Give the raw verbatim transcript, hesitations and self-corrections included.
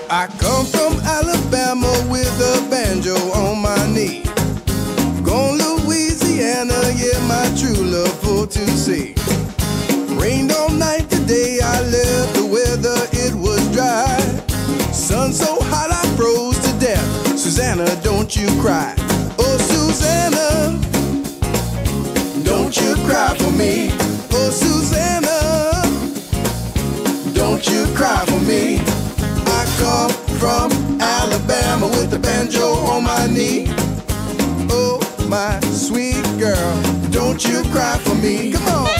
I come from Alabama with a banjo on my knee. Gone Louisiana, yeah, my true love for to see. Rained all night today, I left the weather, it was dry. Sun so hot I froze to death. Susanna, don't you cry. Oh, Susanna, don't you cry for me. Oh, Susanna, don't you cry for me. I come from Alabama with the banjo on my knee. Oh, my sweet girl, don't you cry for me. Come on.